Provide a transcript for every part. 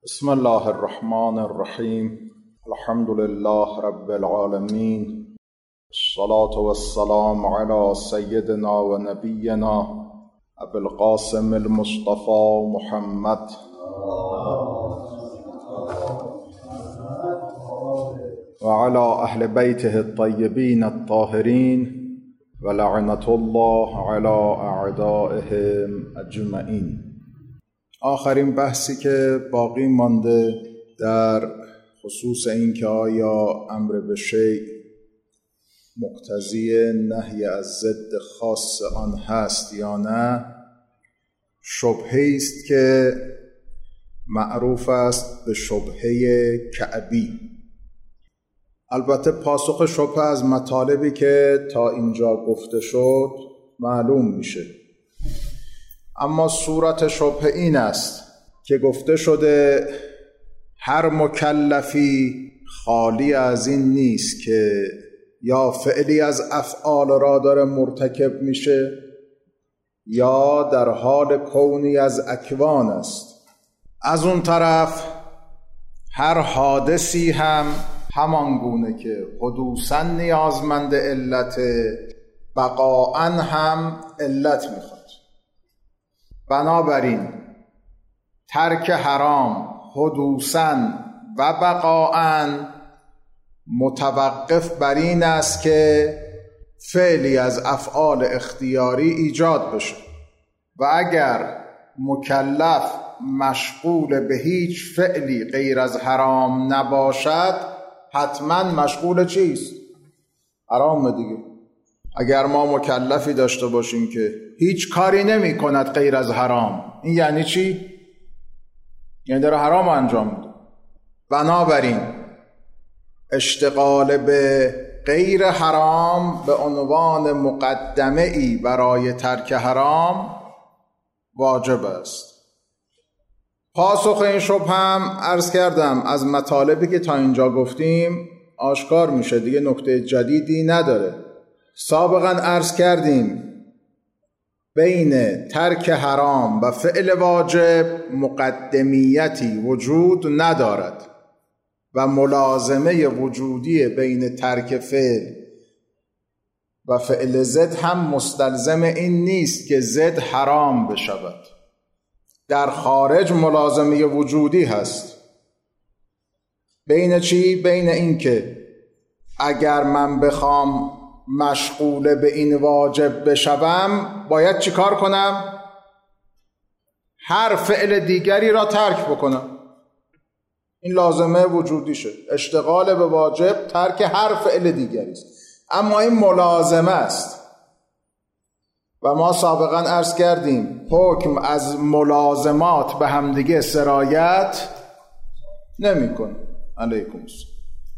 بسم الله الرحمن الرحیم. الحمد لله رب العالمین، الصلاة والسلام علی سیدنا و نبینا ابی القاسم المصطفى محمد و علی اهل بیته الطیبین الطاهرین و لعنة الله علی اعدائهم اجمعین. آخرین بحثی که باقی مانده در خصوص این که آیا امر به شیء مقتضی نهی از ضد خاص آن هست یا نه، شبهه است که معروف است به شبهه کعبی. البته پاسخ شبهه از مطالبی که تا اینجا گفته شد معلوم میشه، اما صورت شبهه این است که گفته شده هر مکلفی خالی از این نیست که یا فعلی از افعال را داره مرتکب میشه یا در حال کونی از اکوان است. از اون طرف هر حادثی هم همان گونه که حدوثاً نیازمند علت، بقاءً هم علت میخواد. بنابراین ترک حرام حدوثاً و بقاءً متوقف بر این است که فعلی از افعال اختیاری ایجاد بشه و اگر مکلف مشغول به هیچ فعلی غیر از حرام نباشد حتما مشغول چیست؟ حرام دیگه. اگر ما مکلفی داشته باشیم که هیچ کاری نمی کند غیر از حرام، این یعنی چی؟ یعنی داره حرام انجام میده. بنابراین اشتغال به غیر حرام به عنوان مقدمه ای برای ترک حرام واجب است. پاسخ این شبهه هم عرض کردم از مطالبی که تا اینجا گفتیم آشکار میشه، دیگه نکته جدیدی نداره. سابقا عرض کردیم بین ترک حرام و فعل واجب مقدمیتی وجود ندارد و ملازمه وجودی بین ترک فعل و فعل ضد هم مستلزم این نیست که ضد حرام بشود. در خارج ملازمه وجودی هست. بین چی؟ بین این که اگر من بخوام مشغول به این واجب بشوم باید چی کار کنم؟ هر فعل دیگری را ترک بکنم. این لازمه وجودیشه. اشتغال به واجب ترک هر فعل دیگری است، اما این ملازمه است و ما سابقا عرض کردیم حکم از ملازمات به همدیگه سرایت نمی‌کنه. علیکم السلام.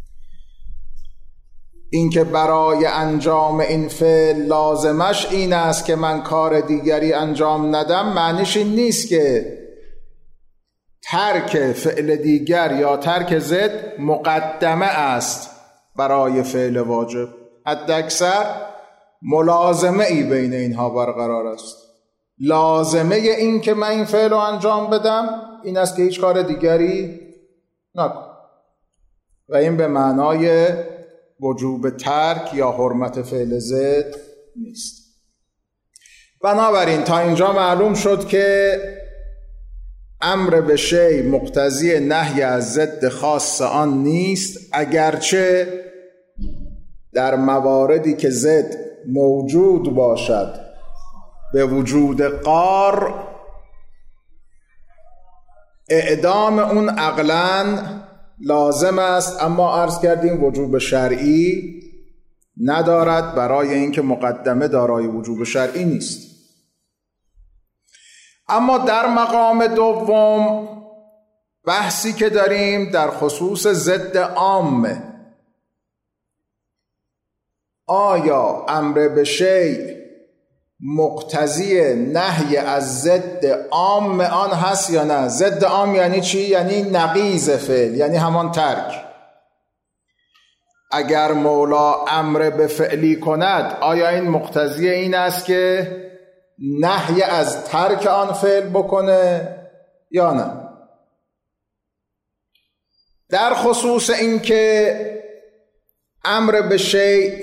این که برای انجام این فعل لازمش این است که من کار دیگری انجام ندم، معنیش این نیست که ترک فعل دیگر یا ترک ضد مقدمه است برای فعل واجب. حداکثر ملازمه ای بین اینها برقرار است. لازمه این که من این فعل رو انجام بدم این است که هیچ کار دیگری نکنم و این به معنای وجوب ترک یا حرمت فعل ضد نیست. بنابراین تا اینجا معلوم شد که امر به شیء مقتضی نهی از ضد خاص آن نیست، اگرچه در مواردی که ضد موجود باشد به وجود قار اعدام اون عقلاً لازم است، اما عرض کردیم وجوب شرعی ندارد برای اینکه مقدمه دارای وجوب شرعی نیست. اما در مقام دوم بحثی که داریم در خصوص ضد عامه، آیا امر به شیء مقتضی نهی از ضد عام آن هست یا نه؟ ضد عام یعنی چی؟ یعنی نقیض فعل، یعنی همان ترک. اگر مولا امر به فعلی کند آیا این مقتضی این است که نهی از ترک آن فعل بکنه یا نه؟ در خصوص اینکه امر به شیء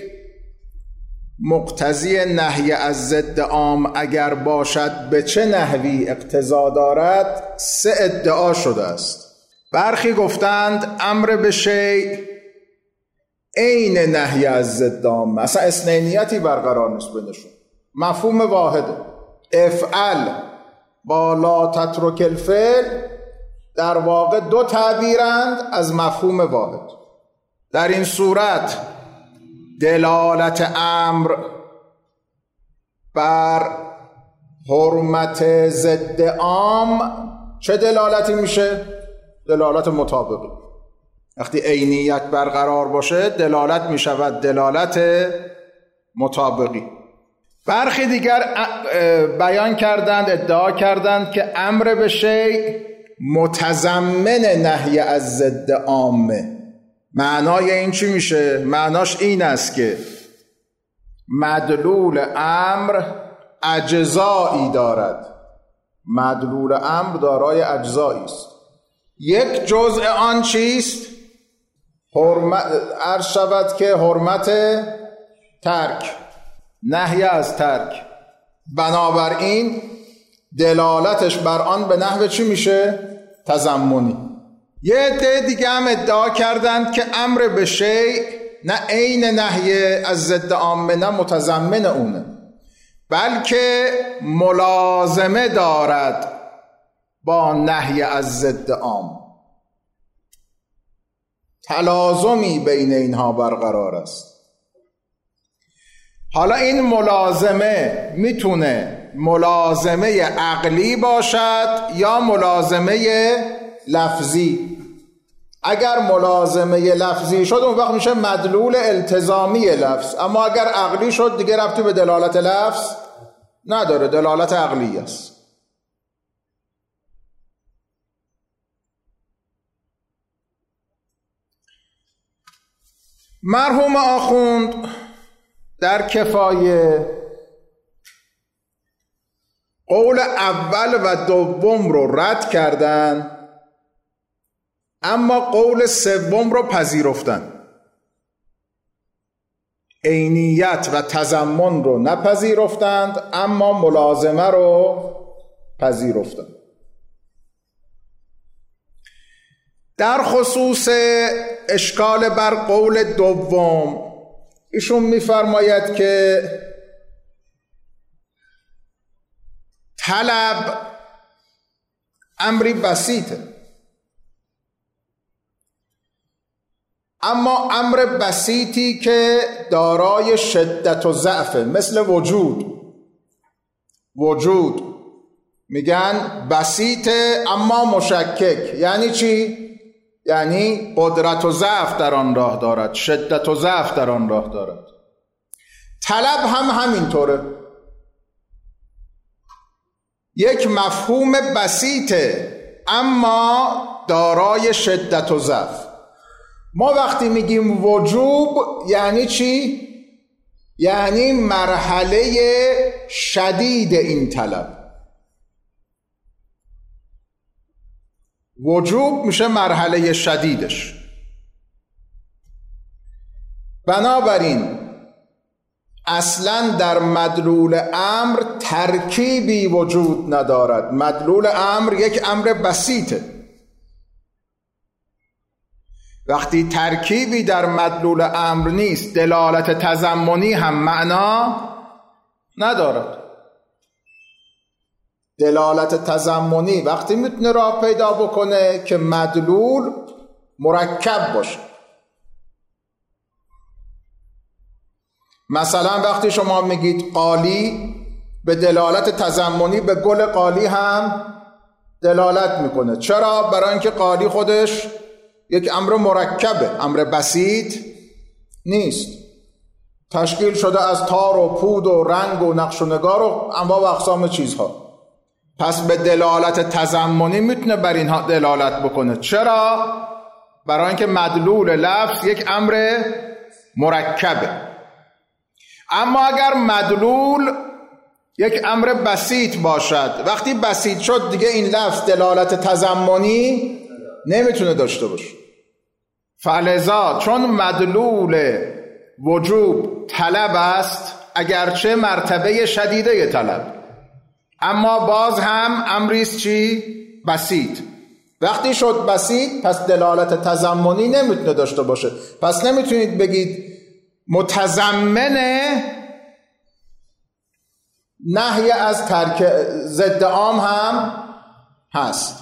مقتضی نهی از ضد عام اگر باشد به چه نحوی اقتضا دارد 3 ادعا شده است. برخی گفتند امر به شیء عین نهی از ضد عام، اصلا اثنینیتی برقرار نیست بینشون، مفهوم واحده. افعل با لا تترک الفعل در واقع 2 تعبیرند از مفهوم واحد. در این صورت دلالت امر بر حرمت ضد عام چه دلالتی میشه؟ دلالت مطابقی. وقتی عینیت برقرار باشه دلالت میشود دلالت مطابقی. برخی دیگر بیان کردند، ادعا کردند که امر به شیء متضمن نهی از ضد عامه. معنای این چی میشه؟ معناش این است که مدلول امر اجزایی دارد. مدلول امر دارای اجزایی است. یک جزء آن چیست؟ عرض شود که حرمت ترک، نهی از ترک. بنابراین دلالتش بر آن به نحو چی میشه؟ تضمنی. یه عده دیگه هم ادعا کردند که امر به شیء نه عین نهی از ضد عامه نه متضمن اونه، بلکه ملازمه دارد با نهی از ضد عام، تلازمی بین اینها برقرار است. حالا این ملازمه میتونه ملازمه عقلی باشد یا ملازمه لفظی. اگر ملازمه لفظی شد اون وقت میشه مدلول التزامی لفظ، اما اگر عقلی شد دیگه ربطی به دلالت لفظ نداره، دلالت عقلی است. مرحوم آخوند در کفایه قول اول و دوم رو رد کردن، اما قول سوم رو پذیرفتن. عینیت و تضمن رو نپذیرفتند، اما ملازمه رو پذیرفتند. در خصوص اشکال بر قول دوم ایشون می‌فرماید که طلب امری بسیطه، اما امر بسیطی که دارای شدت و ضعف، مثل وجود میگن بسیطه اما مشکک. یعنی چی؟ یعنی قدرت و ضعف در آن راه دارد، شدت و ضعف در آن راه دارد. طلب هم همینطوره، یک مفهوم بسیطه اما دارای شدت و ضعف. ما وقتی میگیم وجوب یعنی چی؟ یعنی مرحله شدید این طلب. وجوب میشه مرحله شدیدش. بنابراین اصلا در مدلول امر ترکیبی وجود ندارد. مدلول امر یک امر بسیطه. وقتی ترکیبی در مدلول امر نیست، دلالت تضمنی هم معنا ندارد. دلالت تضمنی وقتی میتونه راه پیدا بکنه که مدلول مرکب باشه. مثلا وقتی شما میگید قالی، به دلالت تضمنی به گل قالی هم دلالت میکنه. چرا؟ برای اینکه قالی خودش یک امر مرکبه، امر بسیط نیست. تشکیل شده از تار و پود و رنگ و نقش و نگار و انواع و اقسام چیزها. پس به دلالت تضمنی میتونه بر اینها دلالت بکنه. چرا؟ برای اینکه مدلول لفظ یک امر مرکبه. اما اگر مدلول یک امر بسیط باشد، وقتی بسیط شد دیگه این لفظ دلالت تضمنی نمیتونه داشته باشه. فلذا چون مدلول وجوب طلب است، اگرچه مرتبه شدیده طلب، اما باز هم امریست چی؟ بسیط. وقتی شد بسیط پس دلالت تضمنی نمیتونه داشته باشه، پس نمیتونید بگید متضمن نهی از ترک ضد عام هم هست.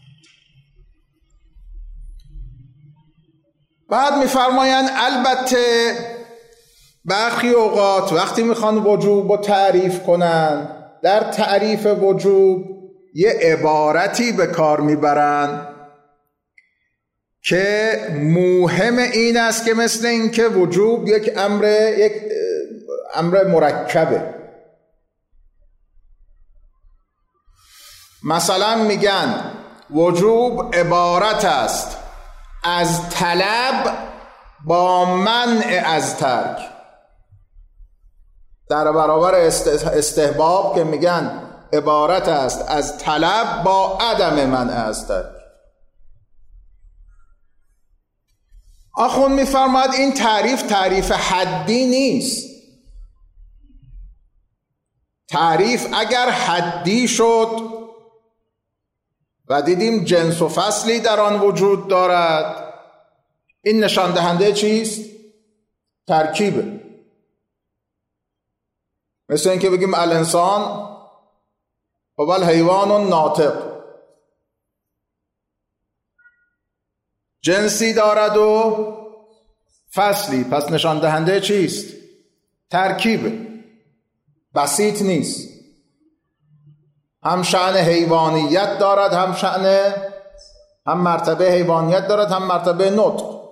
بعد میفرمایند البته برخی اوقات وقتی میخوان وجوب رو تعریف کنن، در تعریف وجوب یه عبارتی به کار میبرن که مهم این است که مثل این که وجوب یک امر مرکبه. مثلا میگن وجوب عبارت است از طلب با منع از ترک، در برابر استحباب که میگن عبارت است از طلب با عدم منع از ترک. آخوند میفرماید این تعریف حدی نیست. تعریف اگر حدی شد و دیدیم جنس و فصلی در آن وجود دارد، این نشان دهنده چیست؟ ترکیبه. مثل اینکه بگیم الانسان و الحیوان ناطق، جنسی دارد و فصلی، پس نشان دهنده چیست؟ ترکیبه، بسیط نیست. هم شأن حیوانیت دارد، هم مرتبه حیوانیت دارد، هم مرتبه نطق.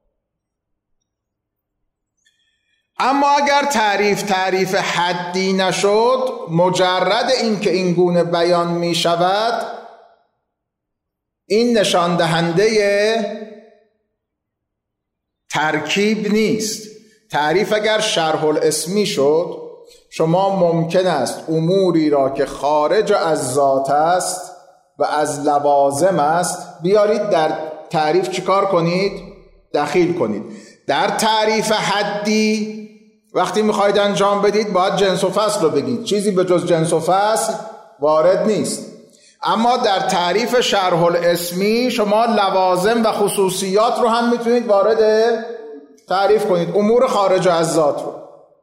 اما اگر تعریف حدی نشد، مجرد اینکه این گونه بیان می شود، این نشان دهنده ترکیب نیست. تعریف اگر شرح الاسمی شد، شما ممکن است اموری را که خارج از ذات است و از لوازم است بیارید در تعریف چیکار کنید؟ دخیل کنید. در تعریف حدی وقتی میخواید انجام بدید باید جنس و فصل رو بگید، چیزی به جز جنس و فصل وارد نیست. اما در تعریف شرح الاسمی شما لوازم و خصوصیات رو هم میتونید وارد تعریف کنید، امور خارج از ذات رو.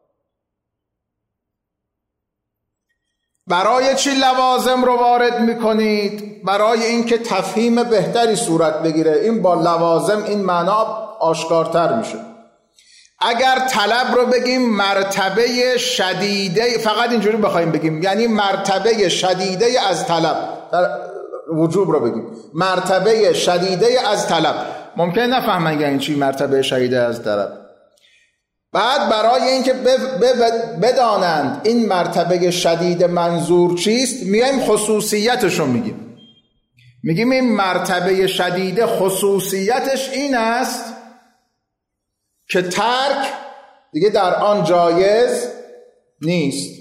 برای چی لوازم رو وارد میکنید؟ برای اینکه تفهیم بهتری صورت بگیره. این با لوازم این معنا آشکارتر میشه. اگر طلب رو بگیم مرتبه شدیده، فقط اینجوری بخوایم بگیم، یعنی مرتبه شدیده از طلب، وجوب رو بگیم مرتبه شدیده از طلب، ممکن نفهمن یعنی چی مرتبه شدیده از طلب. بعد برای اینکه بدانند این مرتبه شدید منظور چیست، میایم خصوصیتش رو میگیم این مرتبه شدید خصوصیتش این است که ترک دیگه در آن جایز نیست.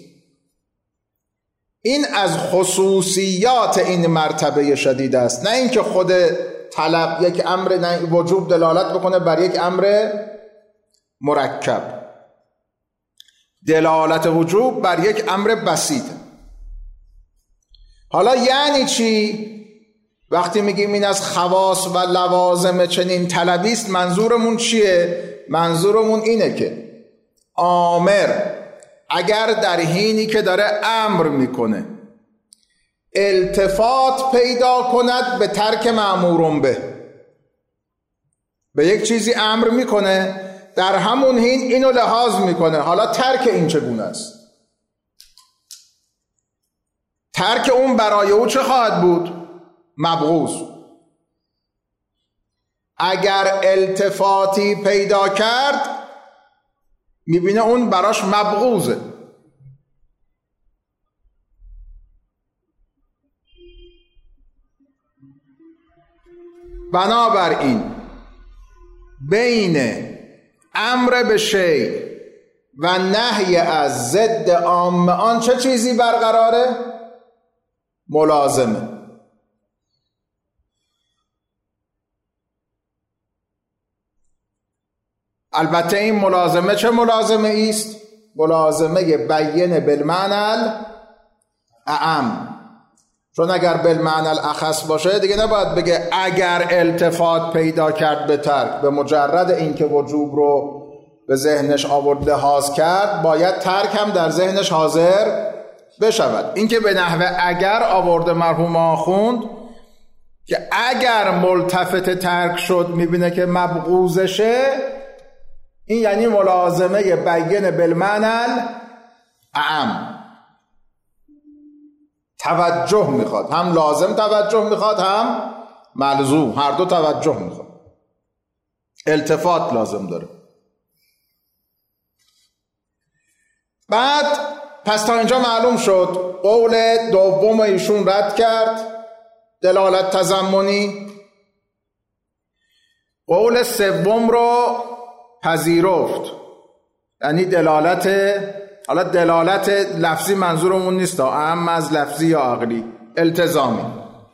این از خصوصیات این مرتبه شدید است، نه اینکه خود طلب یک امر، نه وجوب دلالت بکنه بر یک امر مرکب. دلالت وجوب بر یک امر بسیط. حالا یعنی چی؟ وقتی میگیم این از خواص و لوازم چنین طلبی است، منظورمون چیه؟ منظورمون اینه که آمر اگر در حینی که داره امر میکنه التفات پیدا کند به ترک مأمور به یک چیزی امر میکنه، در همون حین اینو لحاظ میکنه حالا ترک این چگونه است. ترک اون برای او چه خواهد بود؟ مبغوض. اگر التفاتی پیدا کرد میبینه اون براش مبغوضه. بنابراین بین امر به شیء و نهی از ضد عام آن چه چیزی برقراره؟ ملازمه. البته این ملازمه چه ملازمه است؟ ملازمه بیان بالمعنى الاعم، چون اگر بالمعنى الاخص باشه دیگه نباید بگه اگر التفات پیدا کرد به ترک، به مجرد اینکه وجوب رو به ذهنش آورد لحاظ کرد باید ترک هم در ذهنش حاضر بشود. اینکه به نحوه اگر آورده مرحوم آخوند که اگر ملتفت ترک شد میبینه که مبغوزشه، این یعنی ملازمه بیان بالمعنى اعم، توجه میخواد، هم لازم توجه میخواد هم ملزوم، هر دو توجه میخواد، التفات لازم داره. بعد پس تا اینجا معلوم شد قول دوم ایشون رد کرد، دلالت تضمنی. قول سوم رو پذیرفت، یعنی دلالت، حالا دلالت لفظی منظورمون نیست، اهم از لفظی یا عقلی، التزامی.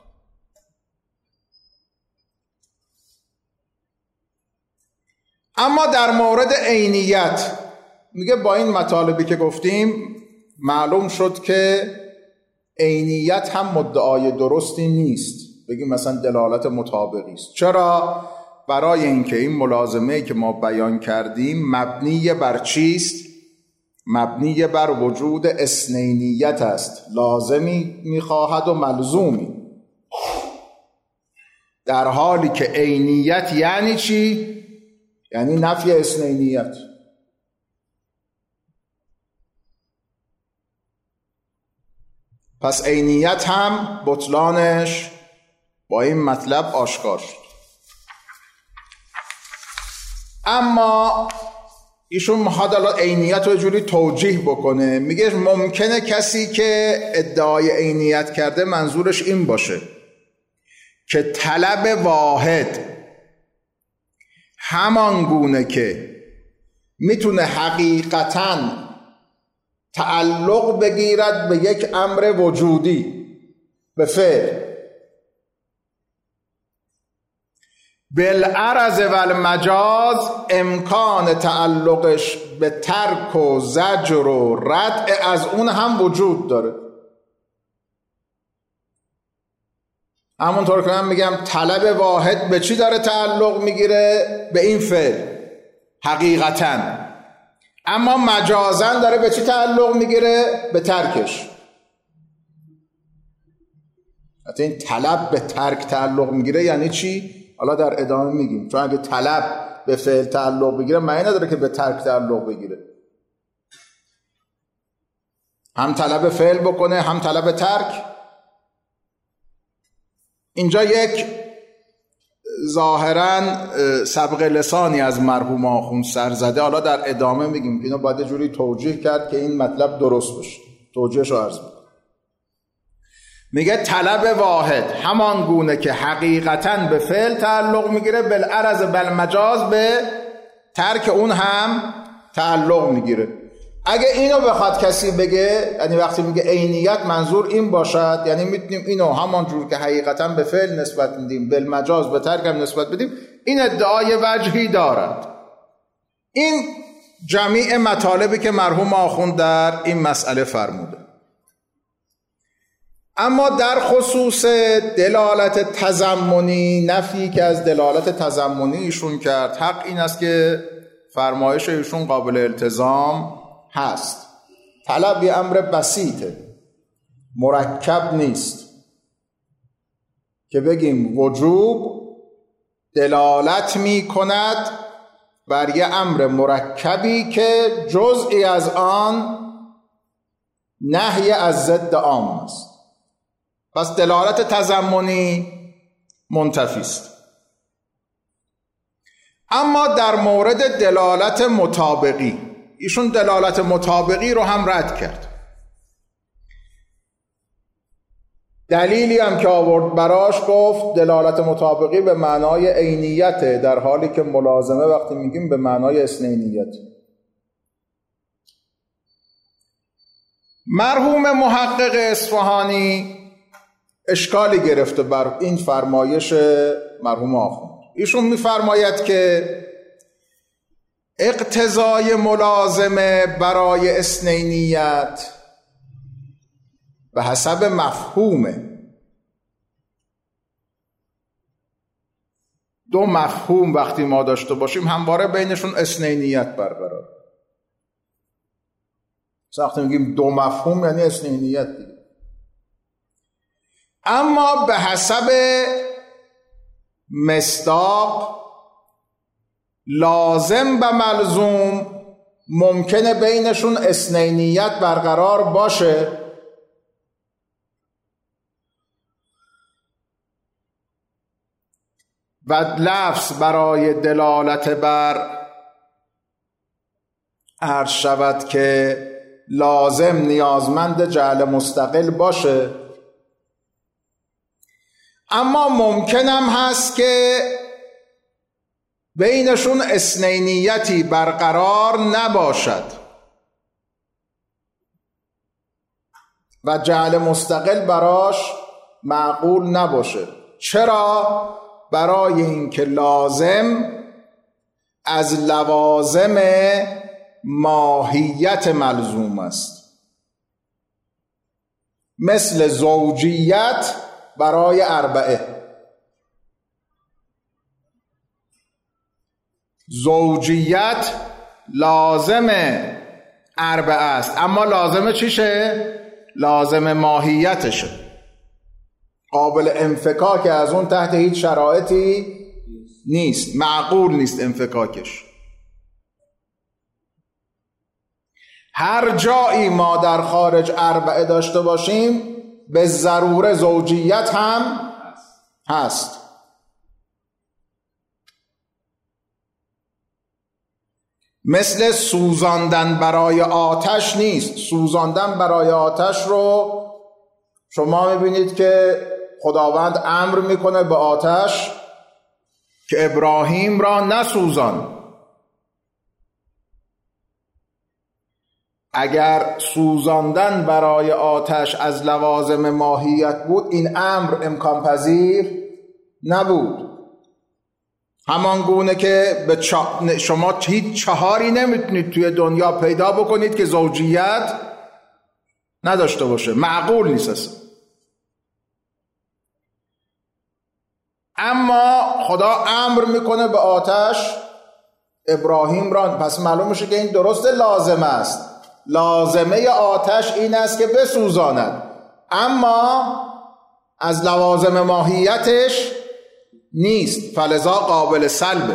اما در مورد عینیت میگه با این مطالبی که گفتیم معلوم شد که عینیت هم مدعای درستی نیست، بگیم مثلا دلالت مطابقی است. چرا؟ برای اینکه این ملازمه که ما بیان کردیم مبنی بر چیست؟ مبنی بر وجود اثنینیت است، لازمی میخواهد و ملزومی، در حالی که عینیت یعنی چی؟ یعنی نفی اثنینیت. پس عینیت هم بطلانش با این مطلب آشکار شد. اما ایشون میخواد الان عینیت رو جوری توجیه بکنه، میگه ممکنه کسی که ادعای عینیت کرده منظورش این باشه که طلب واحد همان گونه که میتونه حقیقتاً تعلق بگیرد به یک امر وجودی، به فعل، بالعرض و المجاز امکان تعلقش به ترک و زجر و ردع از اون هم وجود داره. همونطور که من میگم طلب واحد به چی داره تعلق میگیره؟ به این فعل حقیقتاً، اما مجازاً داره به چی تعلق میگیره؟ به ترکش. حتی این طلب به ترک تعلق میگیره یعنی چی؟ حالا در ادامه میگیم، چون اگه طلب به فعل تعلق بگیره معنی نداره که به ترک تعلق بگیره، هم طلب فعل بکنه هم طلب ترک. اینجا یک ظاهراً سبق لسانی از مرحوم آخوند سر زده، حالا در ادامه میگیم اینو باید جوری توجیه کرد که این مطلب درست بشه. توجیهش رو عرض میکنم. میگه طلب واحد همان گونه که حقیقتاً به فعل تعلق میگیره، بالعرض بالمجاز به ترک اون هم تعلق میگیره. اگه اینو بخواد کسی بگه، یعنی وقتی میگه عینیت منظور این باشد، یعنی میتونیم اینو همان جور که حقیقتاً به فعل نسبت میدیم بالمجاز به ترک هم نسبت بدیم، این ادعای وجهی دارد. این جمیع مطالبی که مرحوم آخوند در این مسئله فرموده. اما در خصوص دلالت تضمنی، نفی که از دلالت تضمنی ایشون کرد، حق این است که فرمایش ایشون قابل التزام هست. طلب یه امر بسیطه، مرکب نیست که بگیم وجوب دلالت می کند بر یه امر مرکبی که جزئی از آن نهی از ضد عام است. پس دلالت تضمنی منتفی است. اما در مورد دلالت مطابقی، ایشون دلالت مطابقی رو هم رد کرد. دلیلی هم که آورد براش گفت دلالت مطابقی به معنای عینیته، در حالی که ملازمه وقتی میگیم به معنای اثنینیت. مرحوم محقق اصفهانی اشکالی گرفته بر این فرمایش مرحوم آخوند. ایشون میفرماید که اقتضای ملازمه برای اثنینیت به حسب مفهومه. دو مفهوم وقتی ما داشته باشیم همواره بینشون اثنینیت برقرار. وقتی میگیم دو مفهوم یعنی اثنینیت دیگه. اما به حسب مصداق لازم و ملزوم ممکنه بینشون اثنینیت برقرار باشه، و لفظ برای دلالت بر عرض شود که لازم نیازمند جعل مستقل باشه، اما ممکنم هست که بینشون اثنینیتی برقرار نباشد و جعل مستقل براش معقول نباشه. چرا؟ برای اینکه لازم از لوازم ماهیت ملزوم است، مثل زوجیت برای اربعه. زوجیت لازم اربعه است، اما لازم چیشه؟ لازم ماهیتشه، قابل انفکاک از اون تحت هیچ شرایطی نیست، معقول نیست انفکاکش. هر جایی ما در خارج اربعه داشته باشیم به ضروره زوجیت هم هست. مثل سوزاندن برای آتش نیست. سوزاندن برای آتش رو شما میبینید که خداوند امر میکنه به آتش که ابراهیم را نسوزان. اگر سوزاندن برای آتش از لوازم ماهیت بود این امر امکان پذیر نبود. همان گونه که به شما هیچ چهاری نمیتونید توی دنیا پیدا بکنید که زوجیت نداشته باشه، معقول نیست اصلا. اما خدا امر میکنه به آتش ابراهیم را، پس معلوم میشه که این درست لازم است. لازمه آتش این است که بسوزاند، اما از لوازم ماهیتش نیست، فلذا قابل سلبه.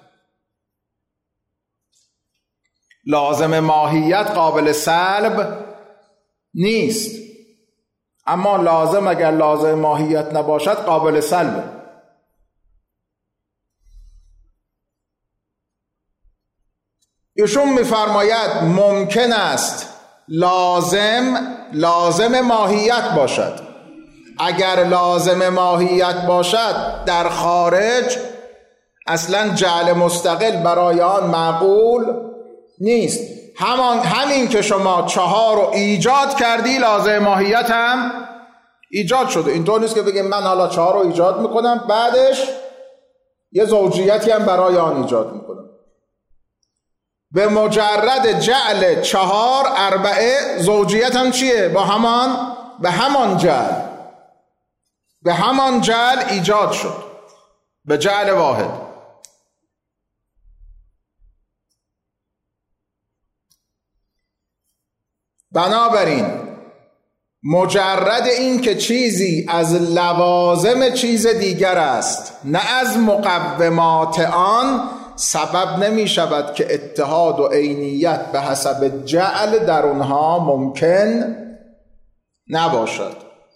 لازم ماهیت قابل سلب نیست، اما لازم اگر لازم ماهیت نباشد قابل سلبه. ایشون میفرماید ممکن است لازم ماهیت باشد. اگر لازم ماهیت باشد در خارج اصلا جعل مستقل برای آن معقول نیست. همین که شما چهار رو ایجاد کردی لازم ماهیت هم ایجاد شده. اینطور نیست که بگیم من حالا چهار رو ایجاد میکنم بعدش یه زوجیتی هم برای آن ایجاد میکنم. به مجرد جعل چهار اربعه زوجیت هم چیه؟ به همان جعل ایجاد شد، به جعل واحد. بنابراین مجرد این که چیزی از لوازم چیز دیگر است نه از مقومات آن، سبب نمی شود که اتحاد و عینیت به حسب جعل در اونها ممکن نباشد.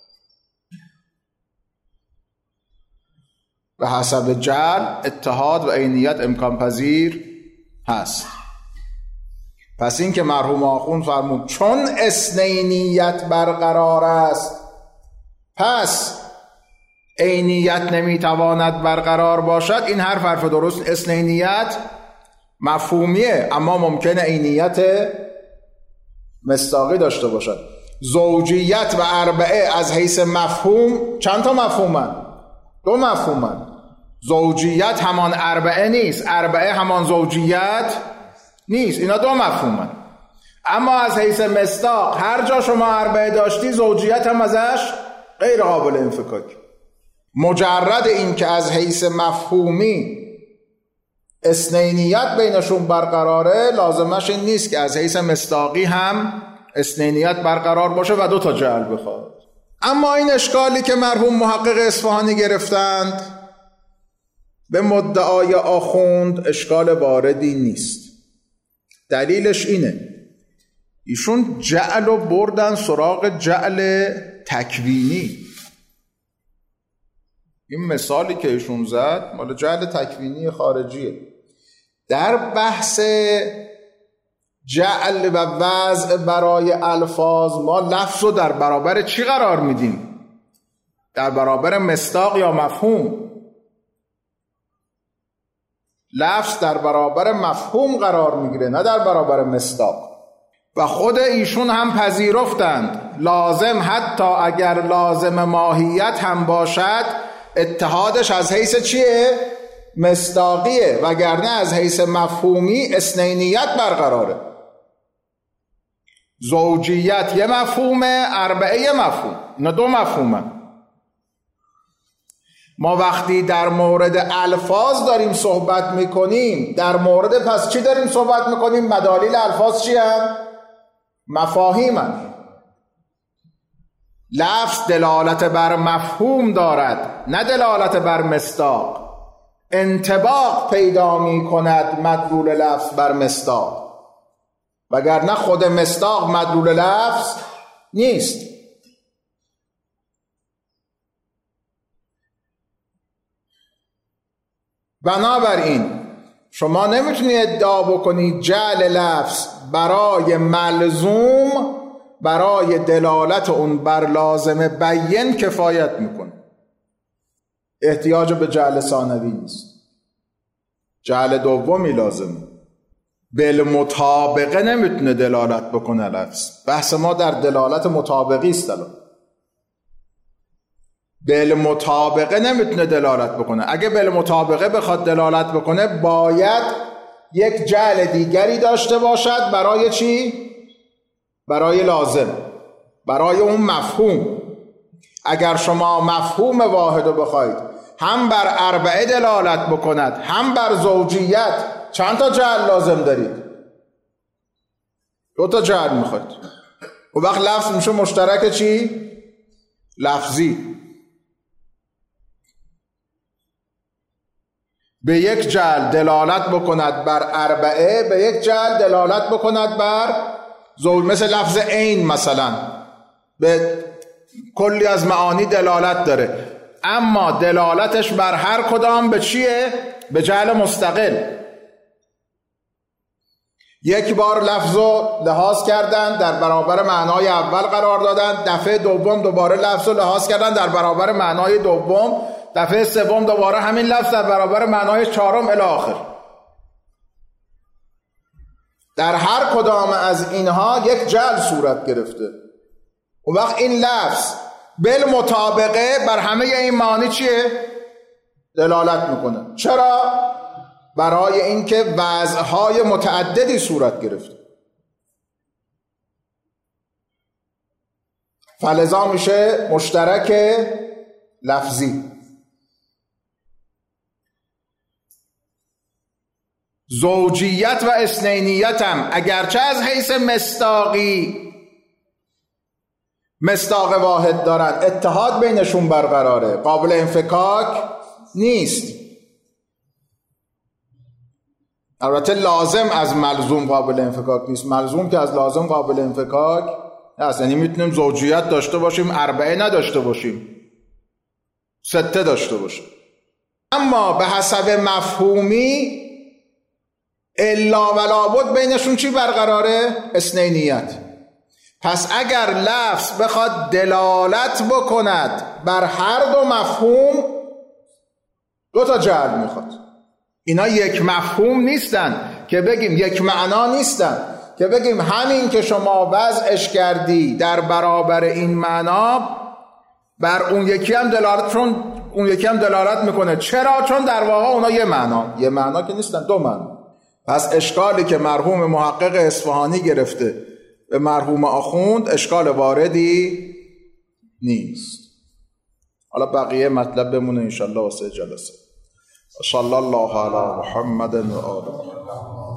به حسب جعل اتحاد و عینیت امکان پذیر هست. پس این که مرحوم آخوند فرمود چون اثنینیت برقرار است پس عینیت نمیتواند برقرار باشد، این حرف درست. اثنینیت مفهومیه اما ممکنه عینیت مصداقی داشته باشد. زوجیت و اربعه از حیث مفهوم چند تا مفهومن؟ دو مفهومن. زوجیت همان اربعه نیست، اربعه همان زوجیت نیست. اینا دو مفهومن. اما از حیث مصداق هر جا شما اربعه داشتی زوجیت هم ازش غیر قابل انفکاک. مجرد این که از حیث مفهومی اثنینیت بینشون برقراره لازمش این نیست که از حیث مصداقی هم اثنینیت برقرار باشه و دو تا جعل بخواد. اما این اشکالی که مرحوم محقق اصفهانی گرفتند به مدعای آخوند اشکال واردی نیست. دلیلش اینه ایشون جعل رو بردن سراغ جعل تکوینی. این مثالی که ایشون زد مال جعل تکوینی خارجیه. در بحث جعل و وضع برای الفاظ ما لفظ رو در برابر چی قرار میدیم؟ در برابر مصداق یا مفهوم؟ لفظ در برابر مفهوم قرار میگیره نه در برابر مصداق. و خود ایشون هم پذیرفتند لازم حتی اگر لازم ماهیت هم باشد اتحادش از حیث چیه؟ مصداقیه، وگرنه از حیث مفهومی اثنینیت برقراره. زوجیت یه مفهومه، اربعه یه مفهوم، اینا دو مفهومه. ما وقتی در مورد الفاظ داریم صحبت میکنیم در مورد پس چی داریم صحبت میکنیم؟ مدالیل الفاظ چی هم؟ مفاهیم هم. لفظ دلالت بر مفهوم دارد نه دلالت بر مصداق. انطباق پیدا می کند مدلول لفظ بر مصداق، وگرنه خود مصداق مدلول لفظ نیست. بنابراین شما نمیتونید ادعا بکنید جعل لفظ برای ملزوم برای دلالت اون بر لازم بیان کفایت میکنه. احتیاج به جعل ثانوی نیست. جعل دومی لازمه. بالمطابقه نمیتونه دلالت بکنه لفظ. بحث ما در دلالت مطابقی است. بالمطابقه نمیتونه دلالت بکنه. اگه بالمطابقه بخواد دلالت بکنه باید یک جعل دیگری داشته باشد. برای چی؟ برای لازم، برای اون مفهوم. اگر شما مفهوم واحد رو بخواید هم بر اربعه دلالت بکند هم بر زوجیت، چند تا جعل لازم دارید؟ دو تا جعل میخواید. و وقت لفظ میشه مشترک چی؟ لفظی. به یک جعل دلالت بکند بر اربعه، به یک جعل دلالت بکند بر زوج. مثل لفظ عین مثلا به کلی از معانی دلالت داره، اما دلالتش بر هر کدام به چیه؟ به جعل مستقل. یک بار لفظو لحاظ کردن در برابر معنای اول قرار دادن، دفعه دوم دوباره لفظو لحاظ کردن در برابر معنای دوم، دفعه سوم دوباره همین لفظ در برابر معنای چهارم الی آخر. در هر کدام از اینها یک جعل صورت گرفته. و وقت این لفظ بالمطابقه بر همه این معانی چیه؟ دلالت میکنه. چرا؟ برای اینکه وضعهای متعددی صورت گرفته. فلذا میشه مشترک لفظی. زوجیت و اثنینیت هم اگرچه از حیث مصداقی مصداق واحد دارن، اتحاد بینشون برقراره، قابل انفکاک نیست. البته لازم از ملزوم قابل انفکاک نیست. ملزوم که از لازم قابل انفکاک هست. یعنی میتونیم زوجیت داشته باشیم اربعه نداشته باشیم، سته داشته باشیم. اما به حسب مفهومی الا و لابد بینشون چی برقراره؟ اثنینیت. پس اگر لفظ بخواد دلالت بکند بر هر دو مفهوم دو تا جعل میخواد. اینا یک مفهوم نیستن که بگیم، یک معنا نیستن که بگیم همین که شما وضعش کردی در برابر این معنا بر اون یکی هم دلالت، چون اون یکی هم دلالت میکنه. چرا؟ چون در واقع اونا یه معنا که نیستن، دو معنا. پس اشکالی که مرحوم محقق اصفهانی گرفته به مرحوم آخوند اشکال واردی نیست. حالا بقیه مطلب بمونه انشالله واسه جلسه. صلی الله علی محمد و آله محمد.